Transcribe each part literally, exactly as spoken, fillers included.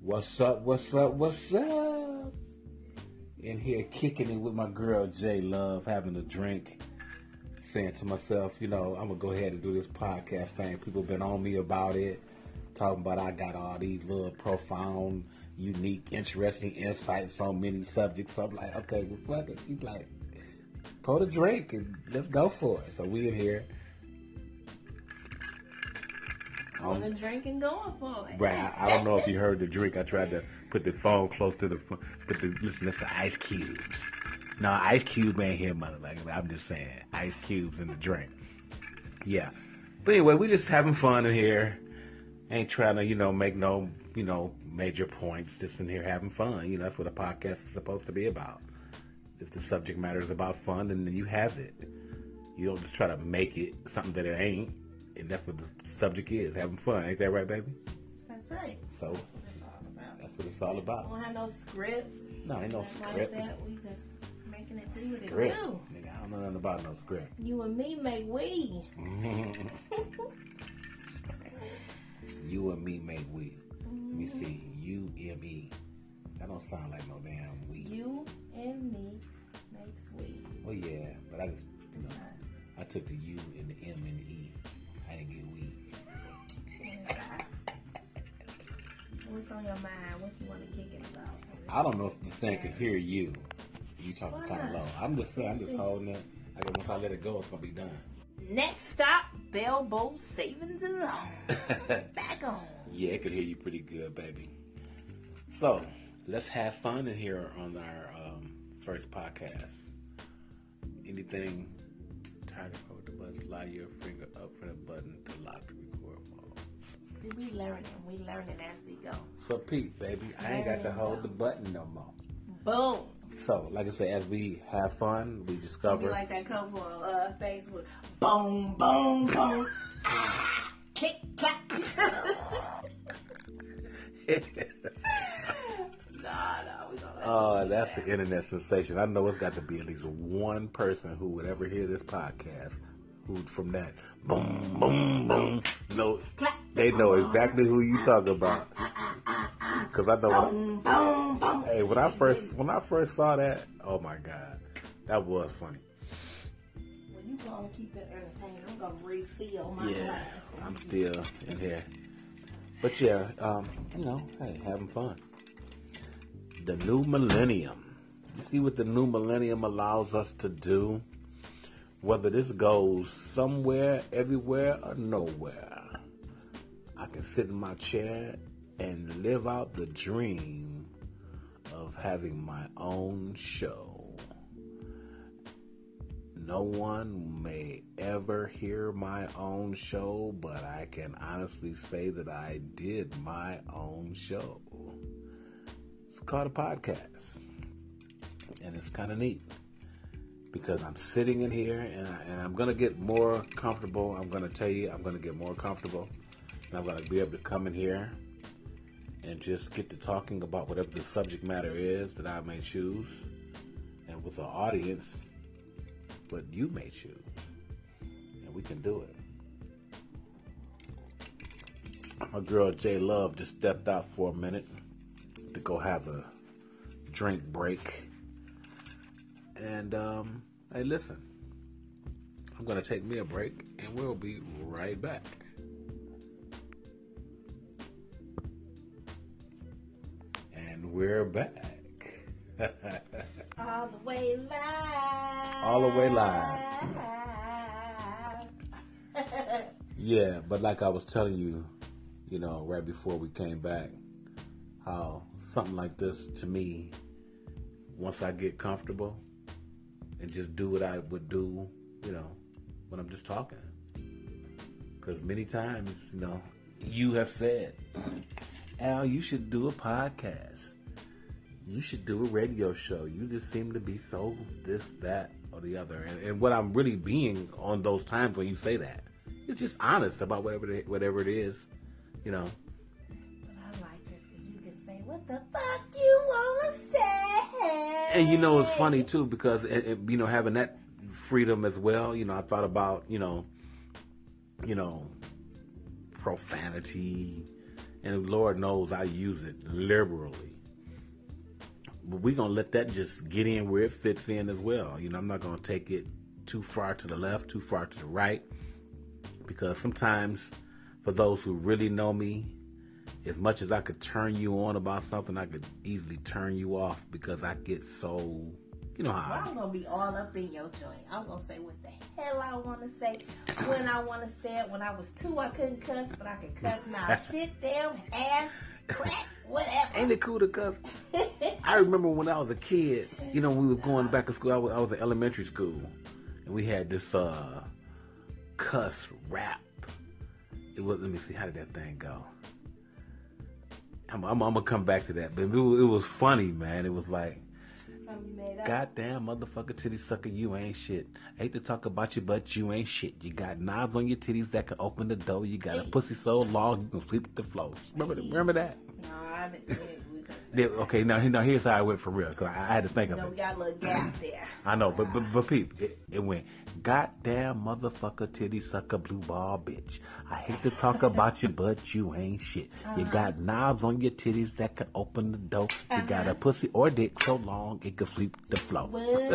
What's up, what's up, what's up? In here kicking it with my girl J Love, having a drink, saying to myself, you know, I'm going to go ahead and do this podcast thing. People been on me about it, talking about I got all these little profound, unique, interesting insights on many subjects. So I'm like, okay, well, fuck it. She's like, pour the drink and let's go for it. So we in here. On the drink and going for it. Right, I, I don't know if you heard the drink. I tried to put the phone close to the phone, put the listen to the ice cubes. No, ice cube ain't here, motherfucker. I'm just saying, ice cubes in the drink. Yeah, but anyway, we just having fun in here. Ain't trying to, you know, make no, you know, major points. Just in here having fun. You know, that's what a podcast is supposed to be about. If the subject matter is about fun, then you have it. You don't just try to make it something that it ain't. And that's what the subject is, having fun. Ain't that right, baby? That's right. So, that's what it's all about. That's what it's all about. We don't have no script. No, ain't no Nothing script. Like that. We just making it do what Script. it do. Nigga, I don't know nothing about no script. You and me make we. You and me make we. Let me see. U M E. That don't sound like no damn we. You and me makes we. Well, yeah, but I just, you know, I took the U and the M and the E. I didn't get we. What's on your mind? What you want to kick it about? I don't know if this thing can hear you. You talking Why kind of not? low. I'm just saying, I'm just holding it. I guess once I let it go, it's gonna be done. Next stop, Belbo Savings and Loans. Back on. Yeah, it could hear you pretty good, baby. So, let's have fun in here on our um, first podcast. Anything? Tired of hold the button, slide your finger up for the button to lock the record mode. See, we learning. We learning as we go. So, Pete, baby, I ain't got to hold the button no more. Boom. So, like I said, as we have fun, we Be discover. like that couple on uh, Facebook. Boom, boom, boom. Ah, click, clack. Nah, nah, we gonna let Oh, that's the internet sensation. I know it's got to be at least one person who would ever hear this podcast who from that boom, boom, boom. No, they know exactly who you talk about. Cause I know when I, hey, when I first when I first saw that, oh my God, that was funny. When you gonna keep it entertaining, I'm gonna refill my Yeah, glass. I'm still in here. But yeah, um, you know, hey, having fun. The new millennium. You see what the new millennium allows us to do? Whether this goes somewhere, everywhere, or nowhere, I can sit in my chair and live out the dream of having my own show. No one may ever hear my own show, but I can honestly say that I did my own show. It's called a podcast. And it's kind of neat because I'm sitting in here and, I, and I'm going to get more comfortable. I'm going to tell you, I'm going to get more comfortable. And I'm going to be able to come in here and just get to talking about whatever the subject matter is that I may choose. And with the audience, what you may choose. And we can do it. My girl J Love just stepped out for a minute to go have a drink break. And, um, hey, listen, I'm going to take me a break and we'll be right back. And we're back. All the way live. All the way live. Yeah, but like I was telling you, you know, right before we came back, how something like this to me, once I get comfortable and just do what I would do, you know, when I'm just talking. Because many times, you know, you have said, Al, you should do a podcast. You should do a radio show. You just seem to be so this, that, or the other. And, and what I'm really being on those times when you say that, it's just honest about whatever it, whatever it is, you know. But I like this because you can say what the fuck you want to say. And you know, it's funny too because it, it, you know, having that freedom as well. You know, I thought about you know, you know, profanity And Lord knows I use it liberally. But we're going to let that just get in where it fits in as well. You know, I'm not going to take it too far to the left, too far to the right. Because sometimes, for those who really know me, as much as I could turn you on about something, I could easily turn you off because I get so, you know how well, I'm going to be all up in your joint. I'm going to say what the hell I want to say, when I want to say it. When I was two, I couldn't cuss, but I could cuss now. Shit, damn, ass, crack, whatever. Ain't it cool to cuss? I remember when I was a kid, you know, we was going back to school. I was, I was in elementary school, and we had this uh, cuss rap. It was, let me see, how did that thing go? I'm, I'm, I'm gonna come back to that, but it was, it was funny, man. It was like, goddamn motherfucker titty sucker, you ain't shit. I hate to talk about you, but you ain't shit. You got knobs on your titties that can open the door. You got a pussy so long you can sleep with the flows. Remember, remember that? No, I didn't. Yeah, okay, now, now here's how I went for real, because I, I had to think you of know, it. We got a little gap there. So I know, but but but peep, it, it went, goddamn motherfucker titty sucker blue ball bitch. I hate to talk about you, but you ain't shit. Uh-huh. You got knobs on your titties that can open the door. You uh-huh. got a pussy or dick so long it can sweep the floor.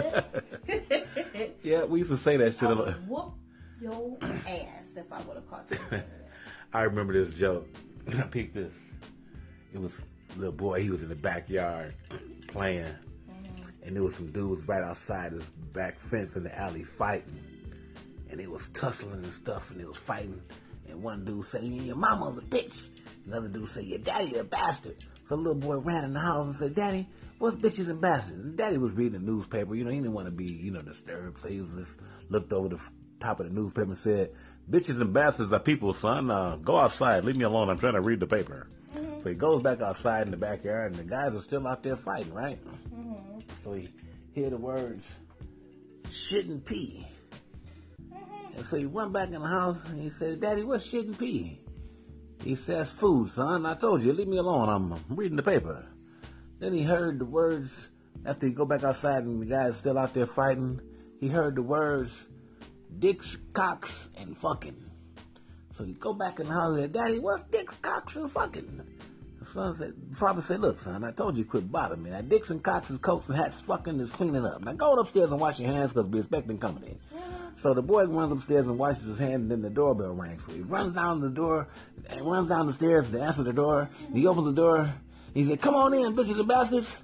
Yeah, we used to say that shit. I would whoop your ass if I would have caught you saying that. I remember this joke. I peeped this. It was a little boy, he was in the backyard playing. Mm-hmm. And there was some dudes right outside his back fence in the alley fighting. And they was tussling and stuff, and they was fighting. And one dude said, your mama's a bitch. Another dude said, your daddy a bastard. So the little boy ran in the house and said, Daddy, what's bitches and bastards? And Daddy was reading the newspaper. You know, he didn't want to be, you know, disturbed. So he was just looked over the top of the newspaper and said, bitches and bastards are people, son. Uh, go outside. Leave me alone. I'm trying to read the paper. Mm-hmm. So he goes back outside in the backyard, and the guys are still out there fighting, right? Mm-hmm. So he hear the words, shit and pee. Mm-hmm. And so he went back in the house, and he said, Daddy, what's shit and pee? He says, food, son. I told you, leave me alone. I'm reading the paper. Then he heard the words, after he go back outside and the guys still out there fighting, he heard the words, dicks, cocks, and fucking. So he go back in the house and said, Daddy, what's dicks, cocks, and fucking? The son said, father said, look, son, I told you quit bothering me. Now, dicks and cocks and coats and hats fucking is cleaning up. Now, go upstairs and wash your hands because we're expecting company. So the boy runs upstairs and washes his hands, and then the doorbell rings. So he runs down the door, and runs down the stairs to answer the door. And he opens the door. He said, come on in, bitches and bastards.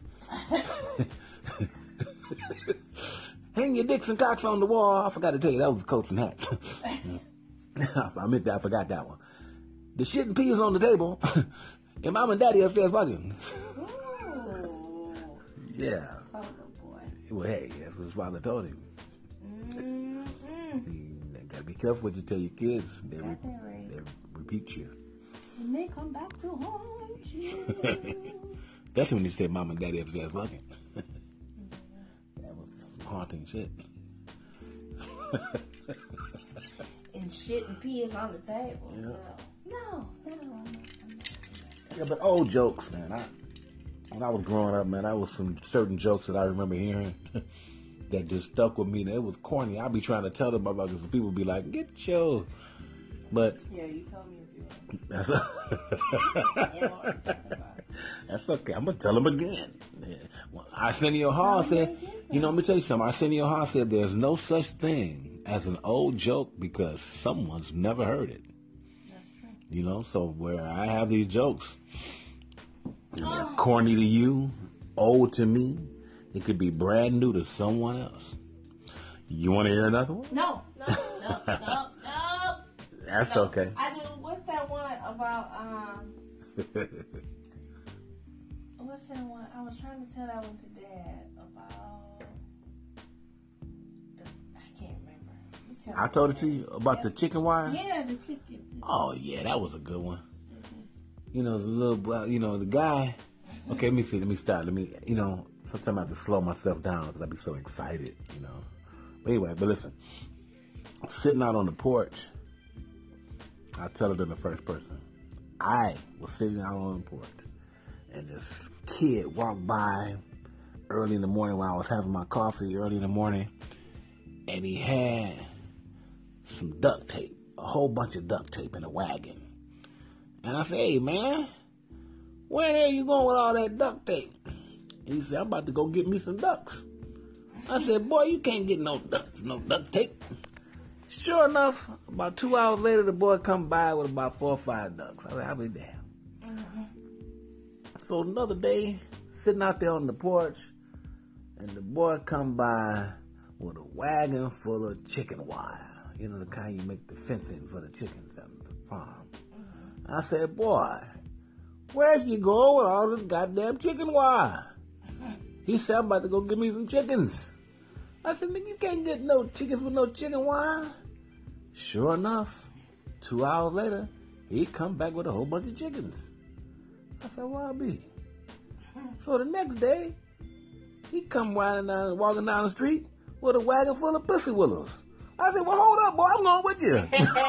Hang your dicks and cocks on the wall. I forgot to tell you, that was coats and hats. I meant that, I forgot that one. The shit and pee is on the table. And mom and daddy upstairs fucking. Ooh. Yeah. Oh, boy. Well, hey, that's what his father told him. Mm-hmm. You gotta be careful what you tell your kids. They, re- they repeat you. And they come back to haunt you. That's when they say mom and daddy upstairs fucking. That was some haunting shit. And shit and pee is on the table. Yeah. No, no, no, I'm not, I'm not. Yeah, but old jokes, man. I, when I was growing up, man, I was some certain jokes that I remember hearing that just stuck with me. And it was corny. I'd be trying to tell them about it, because people would be like, get your... But... Yeah, you told me if you want. That's, a, that's okay. I'm going to tell them again. Yeah. Well, Arsenio Hall said, you know, let me tell you something. Arsenio Hall said there's no such thing as an old joke because someone's never heard it. You know, so where I have these jokes, you know, oh. corny to you, old to me, it could be brand new to someone else. You want to hear another one? No, no, no, no, no. That's no. okay. I do. What's that one about? Um, what's that one? I was trying to tell that one to Dad about. The, I can't remember. I told it to you about yeah. the chicken wire? Yeah, the chicken. Oh, yeah, that was a good one. Mm-hmm. You know, the little, you know, the guy. Okay, let me see. Let me start. Let me, you know, sometimes I have to slow myself down because I be so excited, you know. But anyway, but listen. Sitting out on the porch, I tell it in the first person. I was sitting out on the porch, and this kid walked by early in the morning when I was having my coffee early in the morning, and he had some duct tape. A whole bunch of duct tape in a wagon. And I said, hey, man, where the hell you going with all that duct tape? He said, I'm about to go get me some ducks. I said, boy, you can't get no ducks, no duct tape. Sure enough, about two hours later, the boy come by with about four or five ducks. I said, I'll be damned. Mm-hmm. So another day, sitting out there on the porch, and the boy come by with a wagon full of chicken wire. You know, the kind you make the fencing for the chickens on the farm. Mm-hmm. I said, boy, where'd you go with all this goddamn chicken wire? He said, I'm about to go get me some chickens. I said, nigga, you can't get no chickens with no chicken wire. Sure enough, two hours later, he come back with a whole bunch of chickens. I said, well, I'll be. So the next day, he come riding down, walking down the street with a wagon full of pussy willows. I said, well, hold up, boy, I'm going with you.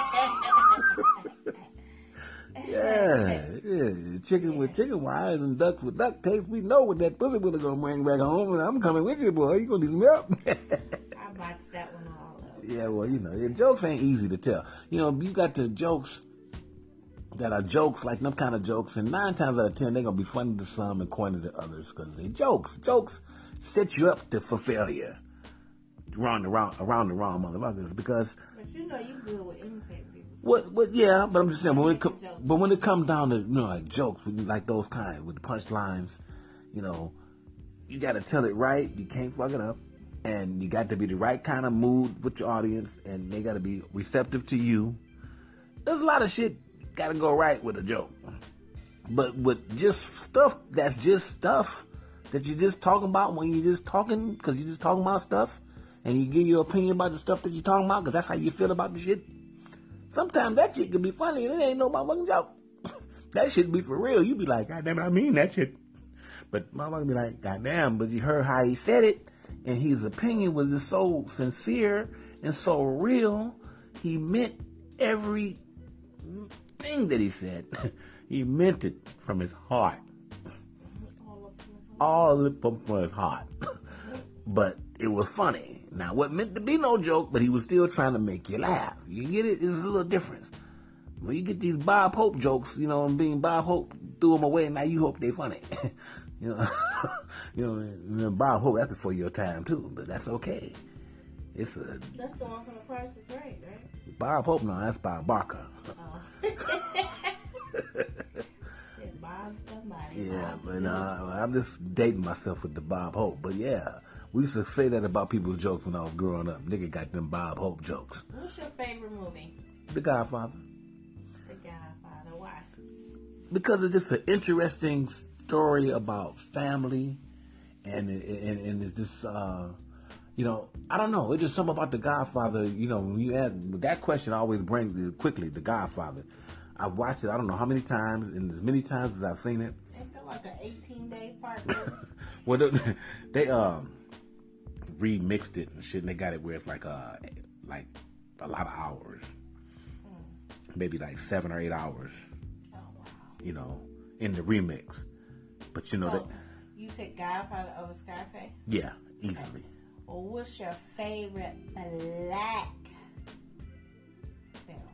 yeah, yeah, chicken with chicken wires and ducks with duct tape. We know what that pussy willow gonna bring back home, and I'm coming with you, boy. You gonna need some help. I botched that one all up. Yeah, well, you know, jokes ain't easy to tell. You know, you got the jokes that are jokes, like them kind of jokes, and nine times out of ten, they're going to be funny to some and corny to others because they're jokes. Jokes set you up to for failure around the wrong, around the wrong motherfuckers because... But you know you good with imitating people. What, what, yeah, but I'm just saying, but when, it com- but when it comes down to, you know, like jokes, like those kind, with the punchlines, you know, you got to tell it right, you can't fuck it up, and you got to be the right kind of mood with your audience, and they got to be receptive to you. There's a lot of shit got to go right with a joke. But with just stuff that's just stuff that you're just talking about when you're just talking, because you're just talking about stuff, and you give your opinion about the stuff that you're talking about, because that's how you feel about the shit. Sometimes that shit can be funny, and it ain't no motherfucking joke. That shit be for real. You be like, God damn it, I mean that shit. But motherfucker be like, God damn, but you heard how he said it, and his opinion was just so sincere and so real. He meant every thing that he said. He meant it from his heart. All of it from his heart. But it was funny. Now, it wasn't meant to be no joke, but he was still trying to make you laugh. You get it? There's a little difference. When you get these Bob Hope jokes, you know, and being Bob Hope threw them away, and now you hope they funny. you know, you know, and Bob Hope, that's before your time, too, but that's okay. It's a... That's the one from The Price is Right, right? Bob Hope, no, that's Bob Barker. Oh. Shit, Bob somebody. Yeah, Bob. but uh, I'm just dating myself with the Bob Hope. But yeah, we used to say that about people's jokes when I was growing up. Nigga got them Bob Hope jokes. What's your favorite movie? The Godfather. The Godfather. Why? Because it's just an interesting story about family, and and, and it's just, uh, you know, I don't know. It's just something about The Godfather. You know, when you ask, that question always brings it quickly, The Godfather. I've watched it, I don't know how many times, and as many times as I've seen it. Ain't that like an eighteen-day part? Well, they, they um remixed it and shit, and they got it where it's like uh like a lot of hours, mm. maybe like seven or eight hours. Oh wow! You know, in the remix, but you know so, that you pick Godfather over Scarface? Yeah, easily. Okay. Well, what's your favorite black film?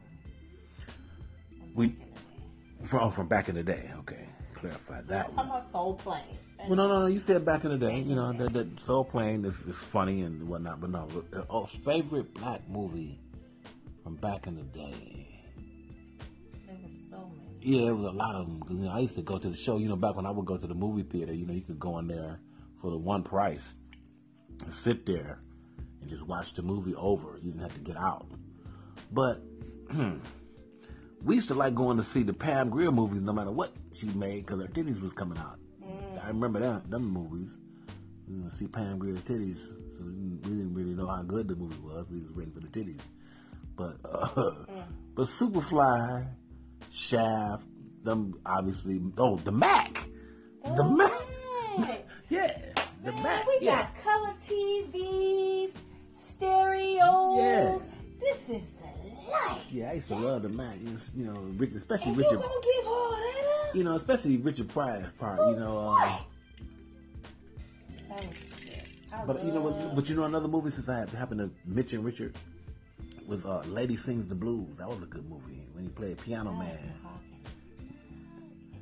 We from from back in the day. Okay, clarify that. I'm talking about Soul Plane. Well, no, no, no. You said back in the day. You know that, that Soul Plane is, is funny and whatnot. But no, oh, favorite black movie from back in the day. There were so many. Yeah, it was a lot of them. You know, I used to go to the show. You know, back when I would go to the movie theater. You know, you could go in there for the one price and sit there and just watch the movie over. You didn't have to get out. But we used to like going to see the Pam Grier movies no matter what she made because her titties was coming out. Mm. I remember that, them movies. We used to see Pam Grier's titties, so we didn't, we didn't really know how good the movie was. We was waiting for the titties. But, uh, mm. but Superfly, Shaft, them obviously, oh, the Mac. Oh, the Mac. Yeah, the Man, Mac. We yeah. got color T Vs, stereos. Yeah. This is the life. Yeah, I used to love the Mac. You know, Richard, especially and Richard. You gonna give all that up? You know, especially Richard Pryor's part. You know. Uh, that was shit. I but love... you know what? But you know another movie since I happened to mention Richard was uh, Lady Sings the Blues. That was a good movie when he played Piano Man.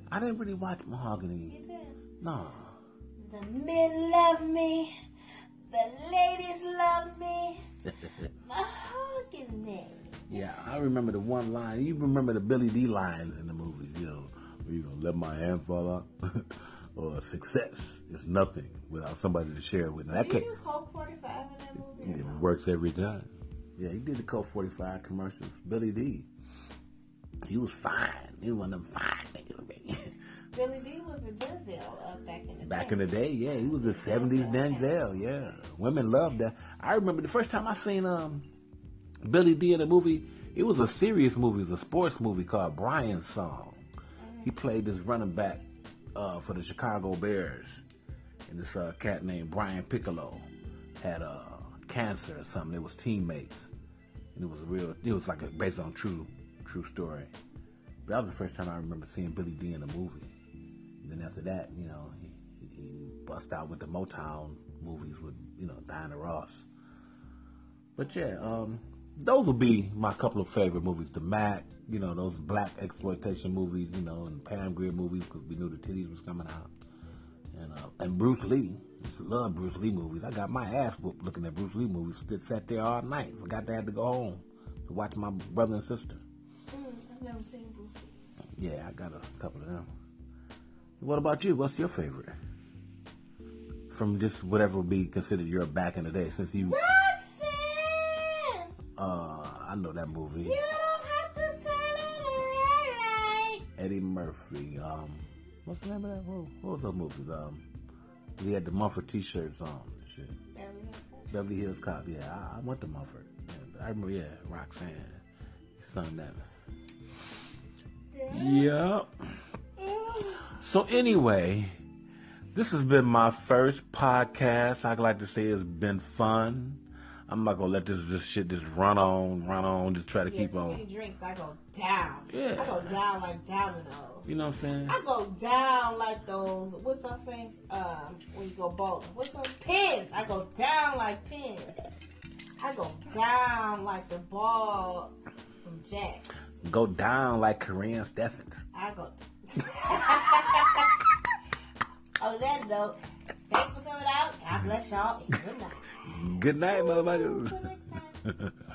I didn't really watch Mahogany. You did? No. The men love me. The ladies love me. Mahogany. Yeah, I remember the one line. You remember the Billy D lines in the movies, you know. Are you going to let my hand fall out? Or success is nothing without somebody to share it with. Now, Did that you do Coke forty-five in that movie? It works every time. Yeah, he did the Coke forty-five commercials. Billy D. He was fine. He was one of them fine niggas. Billy D was a Denzel uh, back in the Back day. in the day, yeah. He was a seventies Denzel, yeah. Women loved that. I remember the first time I seen um Billy D in a movie, it was a serious movie. It was a sports movie called Brian's Song. Mm-hmm. He played this running back uh, for the Chicago Bears. And this uh, cat named Brian Piccolo had uh, cancer or something. It was teammates. And it was real, it was like a, based on true true story. But that was the first time I remember seeing Billy D in a movie. And then after that, you know, he, he bust out with the Motown movies with, you know, Diana Ross. But yeah, um, those will be my couple of favorite movies. The Mac, you know, those black exploitation movies, you know, and Pam Grier movies because we knew the titties was coming out. And uh, and Bruce Lee. I used to love Bruce Lee movies. I got my ass whooped looking at Bruce Lee movies. Just sat there all night. Forgot they had to go home to watch my brother and sister. Mm, I've never seen Bruce Lee. Yeah, I got a couple of them. What about you? What's your favorite? From just whatever would be considered your back in the day, since you... Roxanne! Uh, I know that movie. You don't have to turn on the red light. Eddie Murphy. Um, what's the name of that? What, what was those movies? Um, he had the Mumford T-shirts on and shit. Beverly Hills. Beverly Hills Cop. Yeah, I, I went to Mumford. Yeah, I remember. Yeah, Roxanne. He sung that. Yeah. So anyway, this has been my first podcast. I'd like to say it's been fun. I'm not gonna let this this shit just run on, run on, just try to Yeah, keep too on. many drinks, I go down. Yeah. I go down like dominoes. You know what I'm saying? I go down like those, what's those things, um, when you go bowling? What's those pins? I go down like pins. I go down like the ball from Jack. Go down like Korean Steffens. I go. On that note, thanks for coming out. God bless y'all and good night. Good night, Until motherfuckers. next time.